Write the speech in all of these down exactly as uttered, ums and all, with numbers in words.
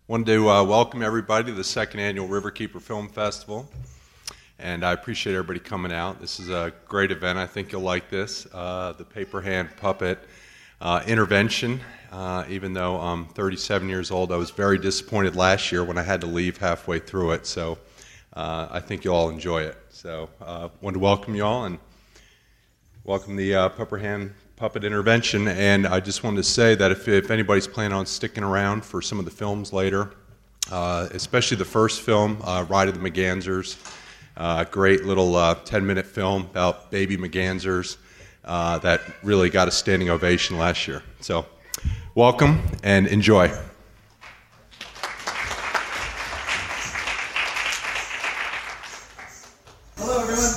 Wanted to uh, welcome everybody to the second annual Riverkeeper Film Festival, and I appreciate everybody coming out. This is a great event. I think you'll like this. Uh, the Paper Hand Puppet uh, intervention. Uh, even though I'm thirty-seven years old, I was very disappointed last year when I had to leave halfway through it. So uh, I think you'll all enjoy it. So I uh, wanted to welcome you all and welcome the uh, Paper Hand Puppet intervention. And I just wanted to say that if, if anybody's planning on sticking around for some of the films later, uh, especially the first film, uh, Ride of the McGanzers, a uh, great little uh, ten-minute film about baby McGanzers uh, that really got a standing ovation last year. So welcome and enjoy. Hello, everyone.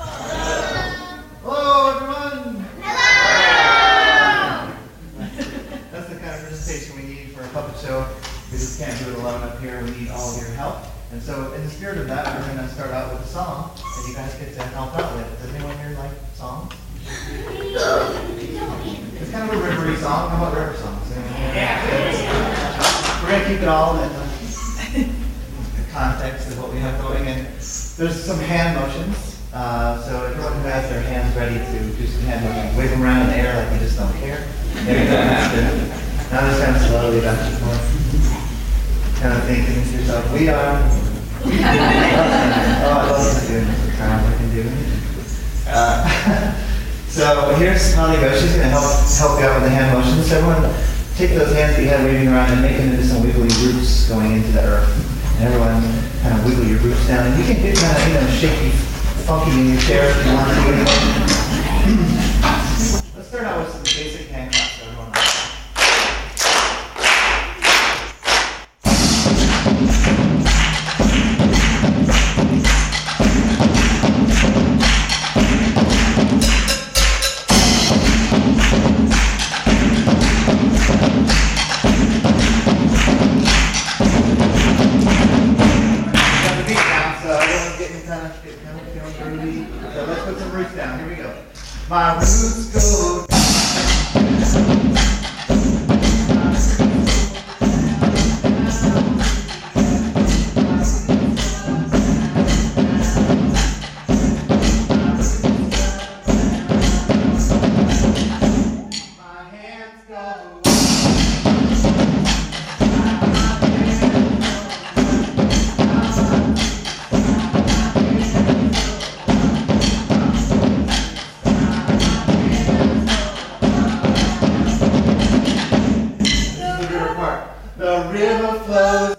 Hello, everyone. Hello. That's the kind of presentation we need for a puppet show. We just can't do it alone up here. We need all of your help. And so, in the spirit of that, we're going to start out with a song that you guys get to help out with. Does anyone here like songs? It's kind of a rivery song. How about river songs? We're going to keep it all in the context of what we have going. And there's some hand motions. Uh, so everyone who has their hands ready to do some hand motions, wave them around in the air like you just don't care. There you go. That's good. Now just kind of slowly back and forth. Kind of thinking to yourself, we are. Oh, I love this doing this. The crowd I can do. Uh, So here's how they go. She's going to help help you out with the hand motions. So everyone, take those hands that you had waving around and make them into some wiggly roots going into the earth. And everyone kind of wiggle your roots down. And you can get kind of, you know, shaky, funky in your chair if you want to do it. Let's start out with some basic hand claps. So everyone. My roots go down. My hands go. The river flows.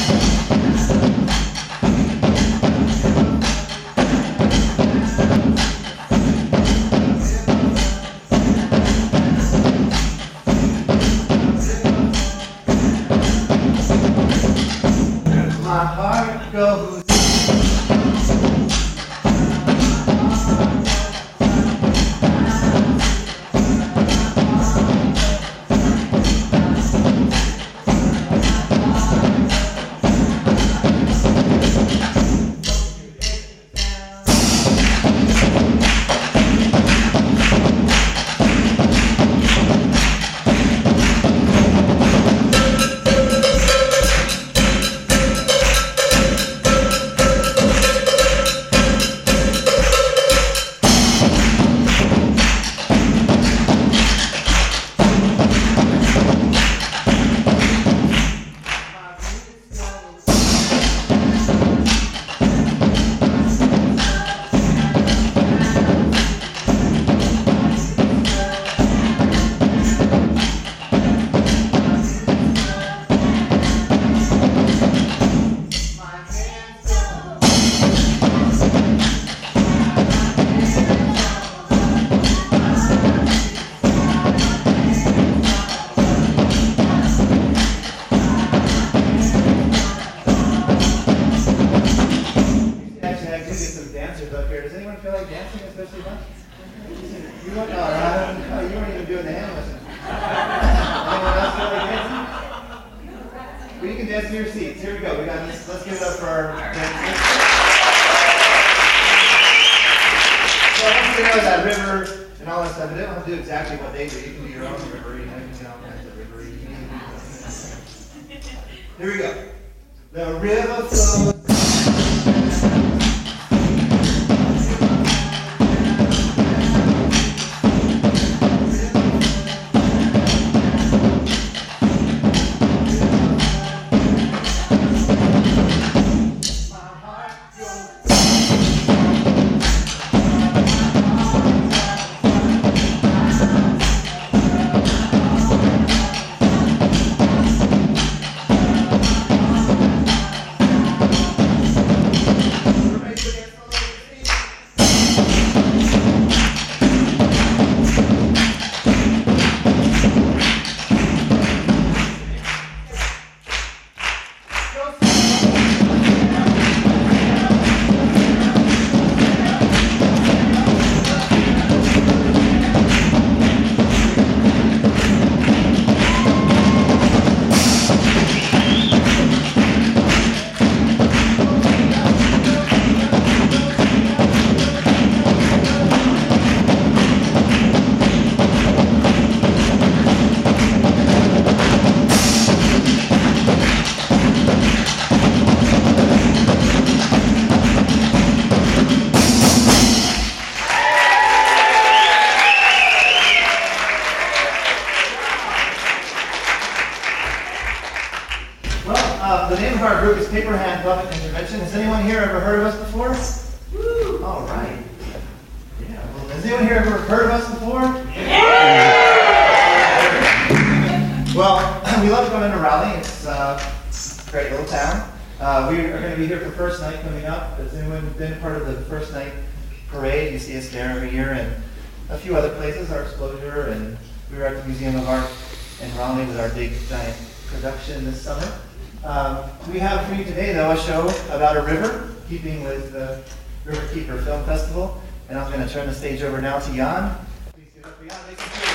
My heart goes. You weren't, uh, no, you weren't even doing the hand motion. Anyone else feel like dancing? Well, you can dance in your seats. Here we go. We got this. Let's give it up for our dancers. So once you know that river and all that stuff, you don't have to do exactly what they do. You can do your own river. You know, you can do all kinds of river. You can Here we go. The river flows. The name of our group is Paper Hand Puppet Intervention. Has anyone here ever heard of us before? Woo! All right. Yeah. Well, has anyone here ever heard of us before? Yeah! Well, we love coming to Raleigh. It's uh, a great little town. Uh, we are going to be here for First Night coming up. Has anyone been part of the First Night parade? You see us there every year, and a few other places, our Exposure, and we were at the Museum of Art in Raleigh with our big giant production this summer. Um, we have for you today, though, a show about a river, keeping with the River Keeper Film Festival. And I'm going to turn the stage over now to Jan. Please give it up for Jan.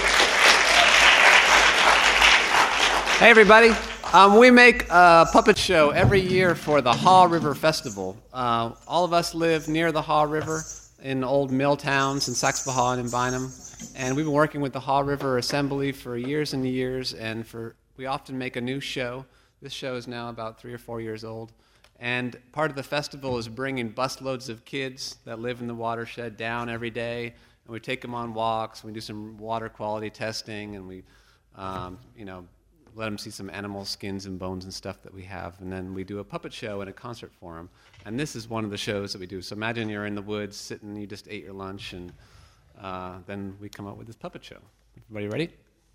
Hey, everybody. Um, we make a puppet show every year for the Haw River Festival. Uh, all of us live near the Haw River in old mill towns in Saxbahaw and in Bynum. And we've been working with the Haw River Assembly for years and years, and for we often make a new show. This show is now about three or four years old. And part of the festival is bringing busloads of kids that live in the watershed down every day. And we take them on walks. We do some water quality testing. And we, um, you know, let them see some animal skins and bones and stuff that we have. And then we do a puppet show and a concert for them. And this is one of the shows that we do. So imagine you're in the woods sitting, you just ate your lunch, and uh, then we come up with this puppet show. Everybody ready?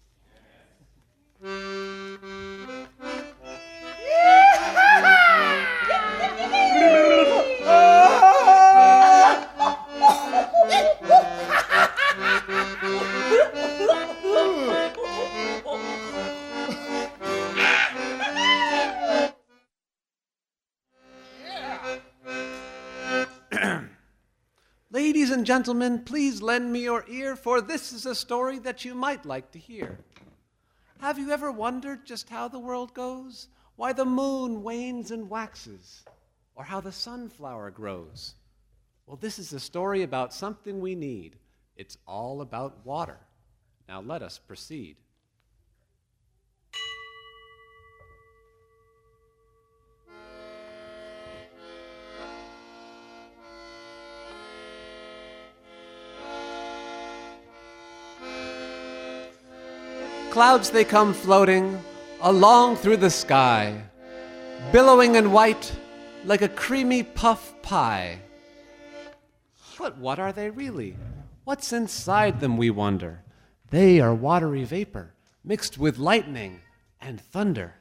Ladies and gentlemen, please lend me your ear, for this is a story that you might like to hear. Have you ever wondered just how the world goes? Why the moon wanes and waxes? Or how the sunflower grows? Well, this is a story about something we need. It's all about water. Now let us proceed. Clouds they come floating along through the sky, billowing and white like a creamy puff pie. But what are they really? What's inside them, we wonder? They are watery vapor mixed with lightning and thunder.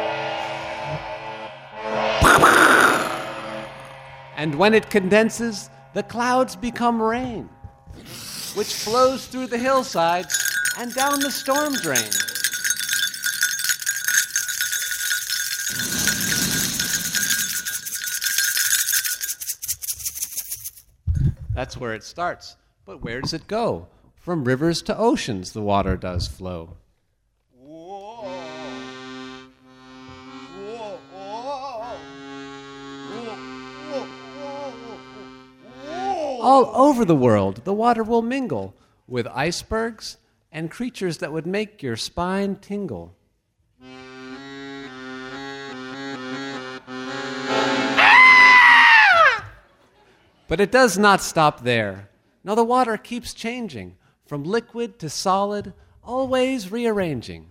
And when it condenses, the clouds become rain, which flows through the hillsides and down the storm drain. That's where it starts. But where does it go? From rivers to oceans the water does flow. Whoa. Whoa. Whoa. Whoa. All over the world, the water will mingle with icebergs and creatures that would make your spine tingle. But it does not stop there. No, the water keeps changing from liquid to solid, always rearranging.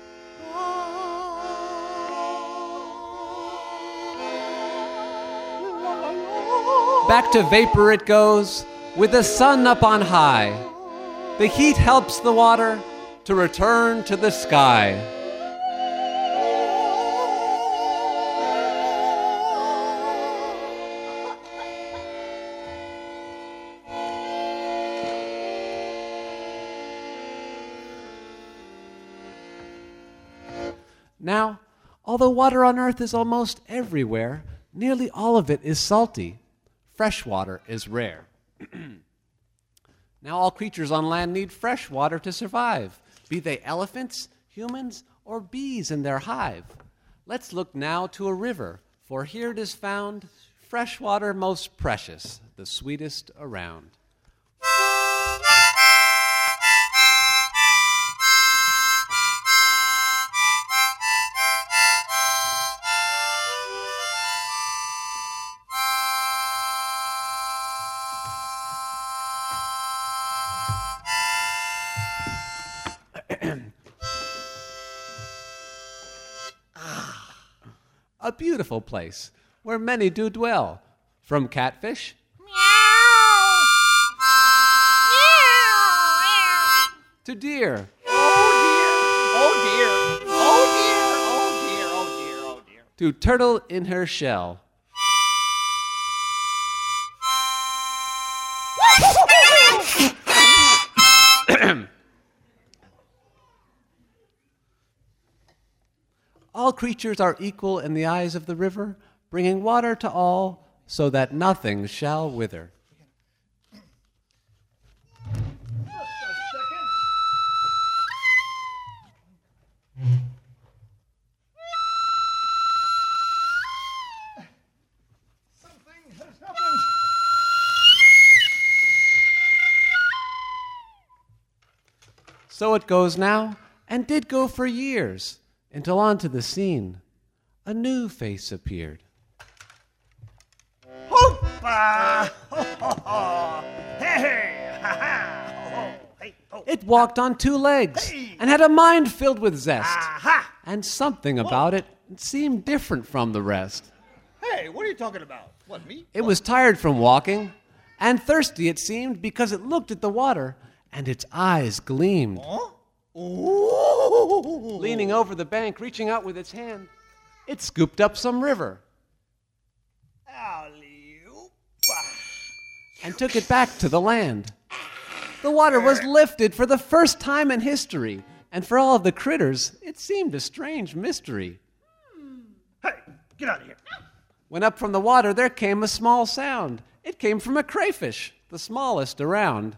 Back to vapor it goes, with the sun up on high. The heat helps the water to return to the sky. Now, although water on Earth is almost everywhere, nearly all of it is salty. Fresh water is rare. Now all creatures on land need fresh water to survive, be they elephants, humans, or bees in their hive. Let's look now to a river, for here it is found, fresh water most precious, the sweetest around. A beautiful place where many do dwell, from catfish to deer Oh dear, oh dear, oh dear, oh dear, oh dear. to turtle in her shell. All creatures are equal in the eyes of the river, bringing water to all, so that nothing shall wither. Something has happened. So it goes now, and did go for years, until onto the scene a new face appeared. Hoopa! Ho, ho, ho. Hey, hey, ha, ha. Ho, ho. Hey, ho. It walked on two legs Hey! and had a mind filled with zest, Aha! and something about it seemed different from the rest. Hey, what are you talking about? What, me? It was tired from walking, and thirsty it seemed because it looked at the water, and its eyes gleamed. Huh? Ooh. Leaning over the bank, reaching out with its hand, it scooped up some river Alley-oop. and took it back to the land. The water was lifted for the first time in history, and for all of the critters, it seemed a strange mystery. Hey, get out of here. When up from the water there came a small sound. It came from a crayfish, the smallest around.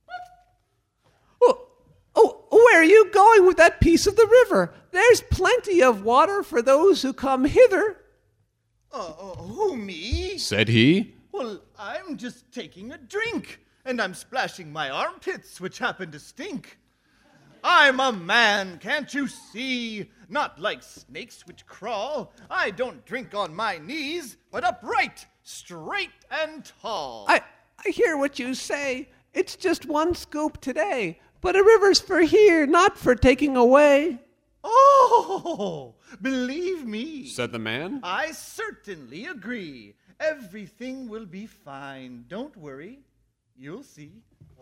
Oh, oh, where are you going with that piece of the river? There's plenty of water for those who come hither, Uh, uh, who, me? said he. Well, I'm just taking a drink, and I'm splashing my armpits, which happen to stink. I'm a man, can't you see? Not like snakes which crawl. I don't drink on my knees, but upright, straight, and tall. I, I hear what you say. It's just one scoop today, but a river's for here, not for taking away, Oh, believe me, said the man. I certainly agree. Everything will be fine. Don't worry. You'll see.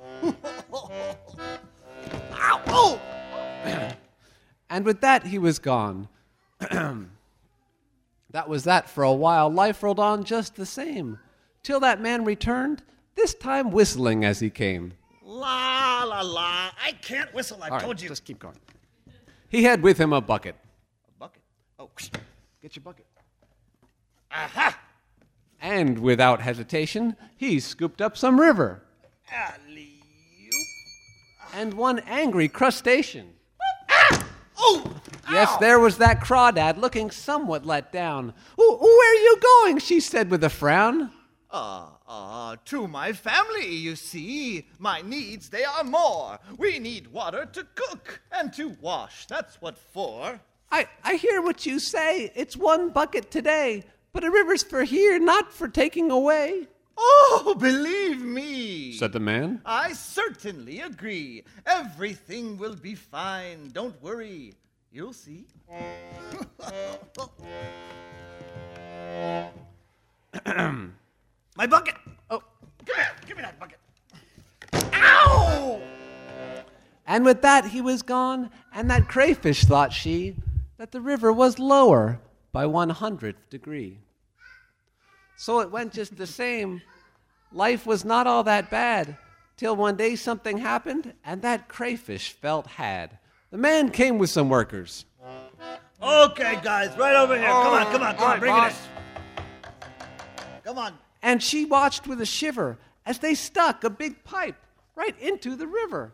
Ow! Oh! And with that, he was gone. That was that for a while. Life rolled on just the same, till that man returned, this time whistling as he came. La la la! I can't whistle. I All right, told you. just keep going. He had with him a bucket. A bucket. Oh, Get your bucket. aha! And without hesitation, he scooped up some river Alley-oop. and one angry crustacean. Oh! Yes, Ow! there was that crawdad looking somewhat let down. "Wh- Where are you going?" she said with a frown. Uh, uh, to my family, you see. My needs, they are more. We need water to cook and to wash. That's what for. I, I hear what you say. It's one bucket today, but a river's for here, not for taking away. Oh, believe me, said the man. I certainly agree. Everything will be fine. Don't worry. You'll see. My bucket! Oh. Come here. Give me that bucket. Ow! And with that he was gone, and that crayfish, thought she, that the river was lower by one hundredth degree. So it went just the same. Life was not all that bad, till one day something happened, and that crayfish felt had. The man came with some workers. Okay, guys, right over here. Come on, come on, come on, bring it in. Come on. And she watched with a shiver as they stuck a big pipe right into the river.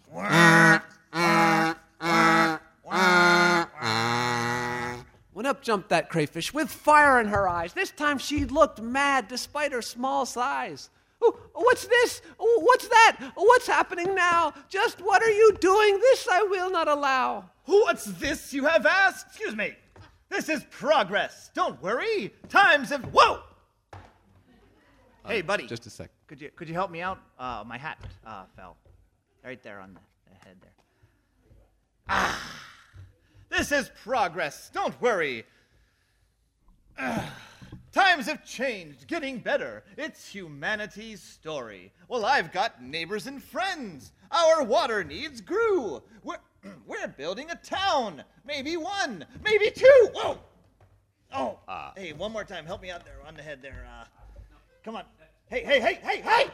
When up jumped that crayfish with fire in her eyes. This time she looked mad despite her small size. Oh, what's this? Oh, what's that? Oh, what's happening now? Just what are you doing? This I will not allow. What's this you have asked? Excuse me. This is progress. Don't worry. Times have... Whoa! Hey, buddy. Just a sec. Could you could you help me out? Uh, my hat uh, fell. Right there on the, the head there. Ah! This is progress. Don't worry. Ah, times have changed, getting better. It's humanity's story. Well, I've got neighbors and friends. Our water needs grew. We're, we're building a town. Maybe one, maybe two. Whoa! Oh, uh, hey, one more time. Help me out there on the head there. Uh, come on. Hey, hey, hey, hey, hey!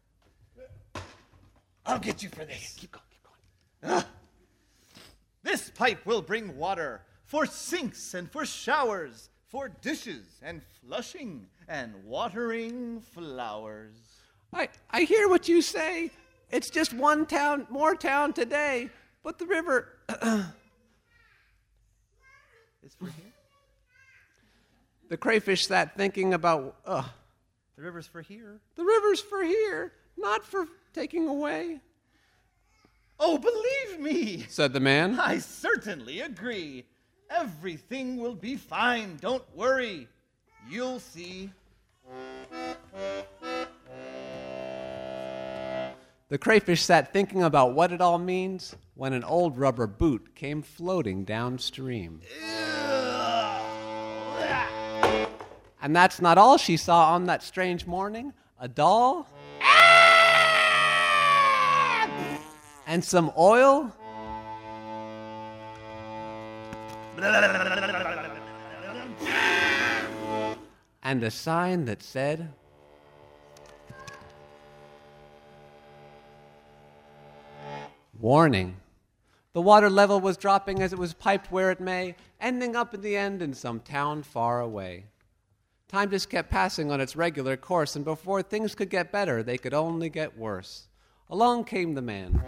I'll get you for this. Keep going, keep going. Uh, this pipe will bring water for sinks and for showers, for dishes and flushing and watering flowers. I, I hear what you say. It's just one town, more town today, but the river... It's for here? The crayfish sat thinking about, ugh, The river's for here. the river's for here, not for taking away, Oh, believe me, said the man. I certainly agree. Everything will be fine. Don't worry. You'll see. The crayfish sat thinking about what it all means when an old rubber boot came floating downstream. And that's not all she saw on that strange morning. A doll and some oil and a sign that said, warning. The water level was dropping as it was piped where it may, ending up in the end in some town far away. Time just kept passing on its regular course, and before things could get better, they could only get worse. Along came the man.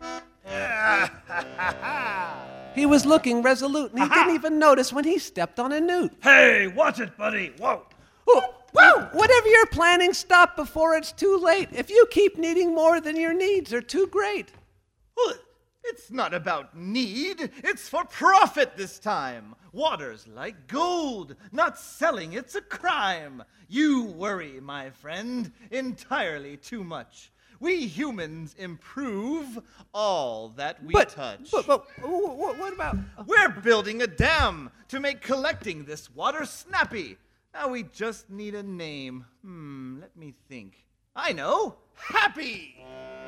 He was looking resolute, and he didn't even notice when he stepped on a newt. Hey, watch it, buddy. Whoa. Oh, whoa! Whatever you're planning, stop before it's too late. If you keep needing more than your needs are too great. Well, it's not about need. It's for profit this time. Water's like gold. Not selling, it's a crime. You worry, my friend, entirely too much. We humans improve all that we But, touch. but, but what, what about... We're building a dam to make collecting this water snappy. Now we just need a name. Hmm, let me think. I know. Happy!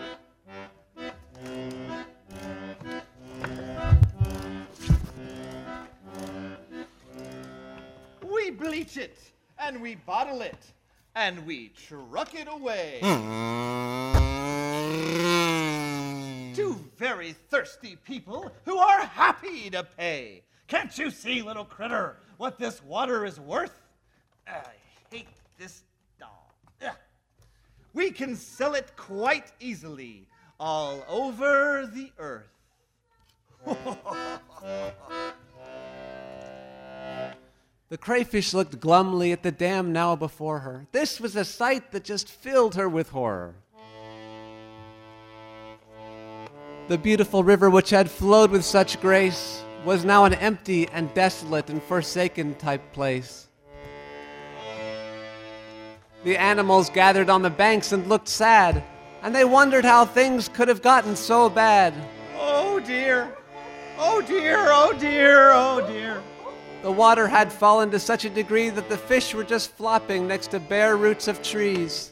We bleach it, and we bottle it, and we truck it away. To very thirsty people who are happy to pay. Can't you see, little critter, what this water is worth? I hate this doll. Ugh. We can sell it quite easily all over the earth. The crayfish looked glumly at the dam now before her. This was a sight that just filled her with horror. The beautiful river which had flowed with such grace was now an empty and desolate and forsaken type place. The animals gathered on the banks and looked sad, and they wondered how things could have gotten so bad. Oh dear, oh dear, oh dear, oh dear. The water had fallen to such a degree that the fish were just flopping next to bare roots of trees.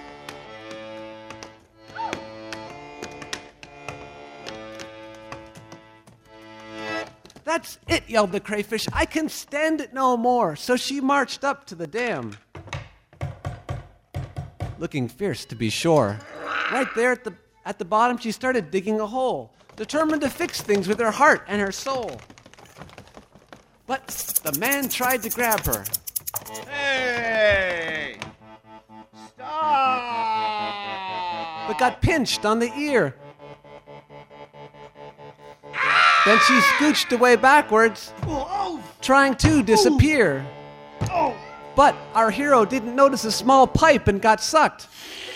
"That's it," yelled the crayfish. "I can stand it no more." So she marched up to the dam, looking fierce to be sure. Right there at the, at the bottom, she started digging a hole, determined to fix things with her heart and her soul. But the man tried to grab her. Hey! Stop! But got pinched on the ear. Then she scooched away backwards, trying to disappear. But our hero didn't notice a small pipe and got sucked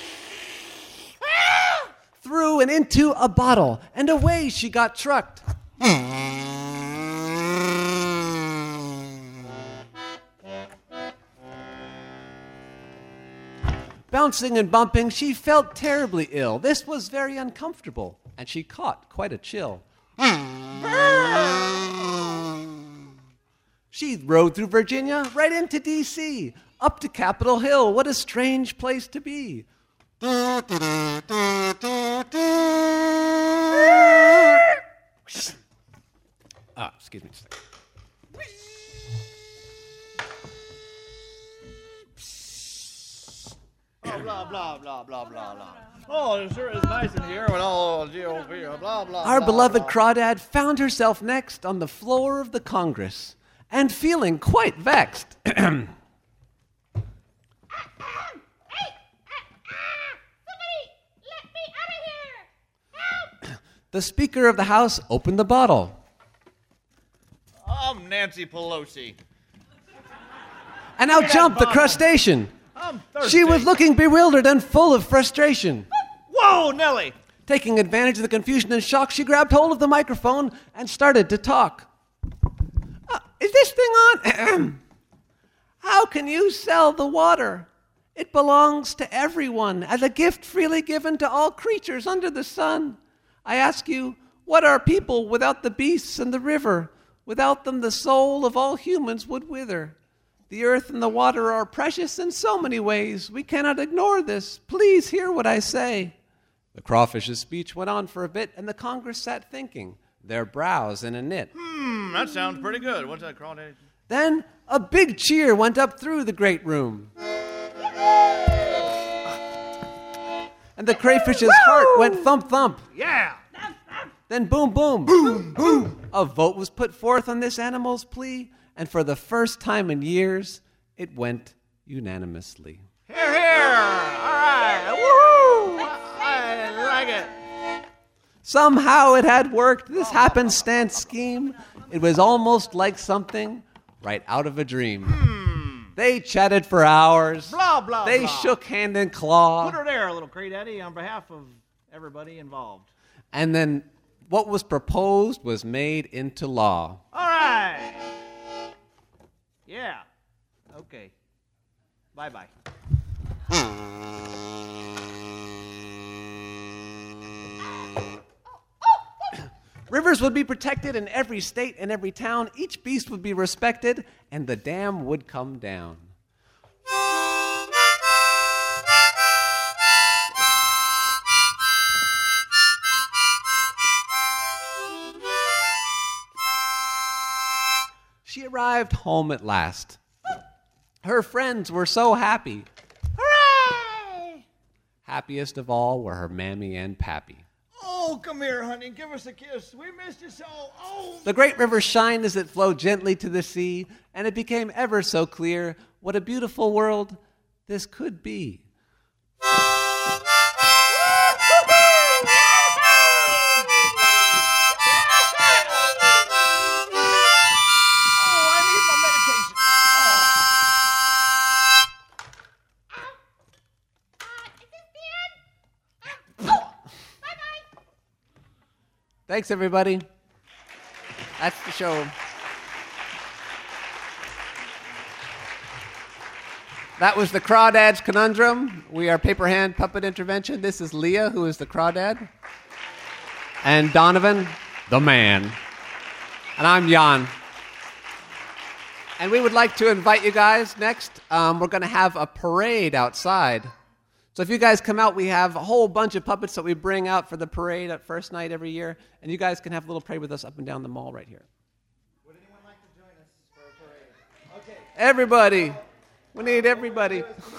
through and into a bottle, and away she got trucked. Bouncing and bumping, she felt terribly ill. This was very uncomfortable, and she caught quite a chill. She rode through Virginia right into D C, up to Capitol Hill. What a strange place to be. Ah, excuse me. Oh, blah, blah, blah, blah, blah, blah. Oh, it sure is nice in here with all G O P, blah, blah, Our blah, beloved blah. Crawdad found herself next on the floor of the Congress and feeling quite vexed. The Speaker of the House opened the bottle. I'm Nancy Pelosi. And out Look at jumped that the bottle. crustacean. I'm thirsty. She was looking bewildered and full of frustration. Whoa, Nellie! Taking advantage of the confusion and shock, she grabbed hold of the microphone and started to talk. Uh, is this thing on? How can you sell the water? It belongs to everyone as a gift freely given to all creatures under the sun. I ask you, what are people without the beasts and the river? Without them, the soul of all humans would wither. The earth and the water are precious in so many ways. We cannot ignore this. Please hear what I say. The crawfish's speech went on for a bit, and the Congress sat thinking, their brows in a knit. Hmm, that sounds pretty good. What's that, Crawdad? Then a big cheer went up through the great room. And the crayfish's heart went thump thump. Yeah! Then boom boom. Boom boom. A vote was put forth on this animal's plea, and for the first time in years, it went unanimously. Here, here! All right! Woo! I like it. Somehow it had worked, this happenstance scheme. It was almost like something right out of a dream. Hmm. They chatted for hours. Blah, blah, They blah. shook hand and claw. Put her there, little Crawdaddy, on behalf of everybody involved. And then what was proposed was made into law. All right. Yeah. Okay. Bye-bye. Rivers would be protected in every state and every town. Each beast would be respected, and the dam would come down. She arrived home at last. Her friends were so happy. Hooray! Happiest of all were her mammy and pappy. Oh, come here, honey. Give us a kiss. We missed you so. Oh. The great river shined as it flowed gently to the sea, and it became ever so clear what a beautiful world this could be. Thanks, everybody. That's the show. That was the Crawdads Conundrum. We are Paper Hand Puppet Intervention. This is Leah, who is the Crawdad. And Donovan, the man. And I'm Jan. And we would like to invite you guys next. Um, we're going to have a parade outside. So if you guys come out, we have a whole bunch of puppets that we bring out for the parade at first night every year. And you guys can have a little parade with us up and down the mall right here. Would anyone like to join us for a parade? Okay. Everybody. We need everybody.